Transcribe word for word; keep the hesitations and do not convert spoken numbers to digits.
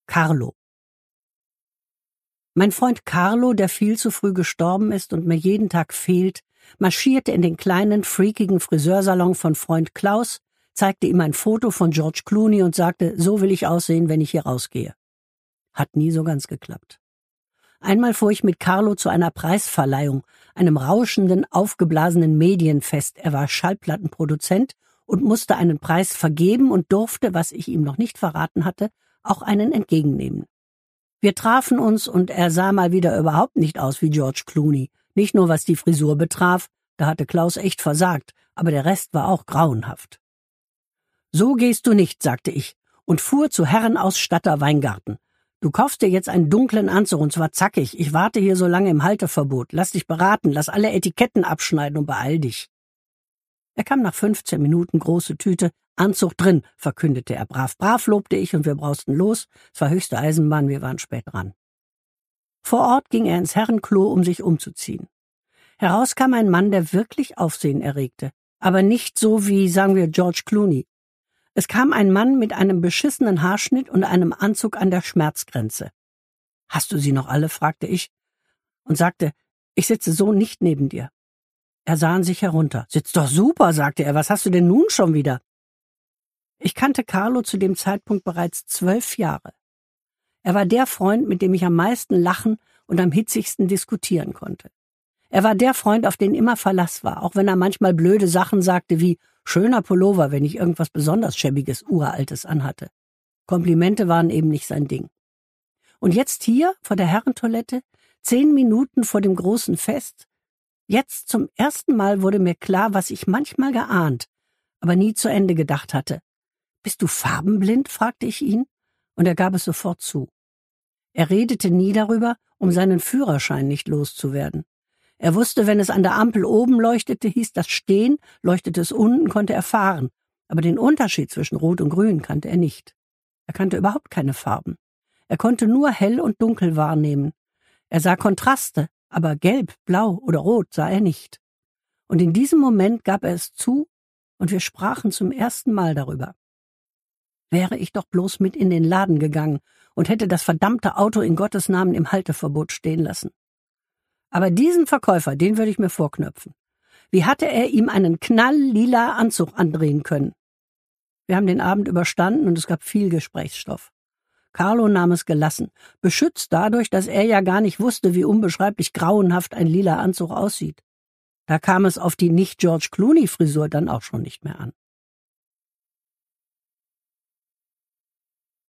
Carlo. Mein Freund Carlo, der viel zu früh gestorben ist und mir jeden Tag fehlt, marschierte in den kleinen, freakigen Friseursalon von Freund Klaus, zeigte ihm ein Foto von George Clooney und sagte, so will ich aussehen, wenn ich hier rausgehe. Hat nie so ganz geklappt. Einmal fuhr ich mit Carlo zu einer Preisverleihung, einem rauschenden, aufgeblasenen Medienfest. Er war Schallplattenproduzent und musste einen Preis vergeben und durfte, was ich ihm noch nicht verraten hatte, auch einen entgegennehmen. Wir trafen uns und er sah mal wieder überhaupt nicht aus wie George Clooney. Nicht nur was die Frisur betraf, da hatte Klaus echt versagt, aber der Rest war auch grauenhaft. »So gehst du nicht«, sagte ich und fuhr zu Herrenausstatter Weingarten. »Du kaufst dir jetzt einen dunklen Anzug und zwar zackig. Ich warte hier so lange im Halteverbot. Lass dich beraten, lass alle Etiketten abschneiden und beeil dich.« Er kam nach fünfzehn Minuten, große Tüte, Anzug drin, verkündete er brav. Brav, lobte ich und wir brausten los. Es war höchste Eisenbahn, wir waren spät dran. Vor Ort ging er ins Herrenklo, um sich umzuziehen. Heraus kam ein Mann, der wirklich Aufsehen erregte. Aber nicht so wie, sagen wir, George Clooney. Es kam ein Mann mit einem beschissenen Haarschnitt und einem Anzug an der Schmerzgrenze. »Hast du sie noch alle?« fragte ich und sagte, »Ich sitze so nicht neben dir.« Er sah an sich herunter. »Sitzt doch super«, sagte er, »was hast du denn nun schon wieder?« Ich kannte Carlo zu dem Zeitpunkt bereits zwölf Jahre. Er war der Freund, mit dem ich am meisten lachen und am hitzigsten diskutieren konnte. Er war der Freund, auf den immer Verlass war, auch wenn er manchmal blöde Sachen sagte wie »schöner Pullover«, wenn ich irgendwas besonders schäbiges, uraltes anhatte. Komplimente waren eben nicht sein Ding. Und jetzt hier, vor der Herrentoilette, zehn Minuten vor dem großen Fest, jetzt zum ersten Mal wurde mir klar, was ich manchmal geahnt, aber nie zu Ende gedacht hatte. »Bist du farbenblind?« fragte ich ihn, und er gab es sofort zu. Er redete nie darüber, um seinen Führerschein nicht loszuwerden. Er wusste, wenn es an der Ampel oben leuchtete, hieß das stehen, leuchtete es unten, konnte er fahren. Aber den Unterschied zwischen Rot und Grün kannte er nicht. Er kannte überhaupt keine Farben. Er konnte nur hell und dunkel wahrnehmen. Er sah Kontraste, aber gelb, blau oder rot sah er nicht. Und in diesem Moment gab er es zu, und wir sprachen zum ersten Mal darüber. Wäre ich doch bloß mit in den Laden gegangen und hätte das verdammte Auto in Gottes Namen im Halteverbot stehen lassen. Aber diesen Verkäufer, den würde ich mir vorknöpfen. Wie hatte er ihm einen knalllila Anzug andrehen können? Wir haben den Abend überstanden und es gab viel Gesprächsstoff. Carlo nahm es gelassen, beschützt dadurch, dass er ja gar nicht wusste, wie unbeschreiblich grauenhaft ein lila Anzug aussieht. Da kam es auf die Nicht-George-Clooney-Frisur dann auch schon nicht mehr an.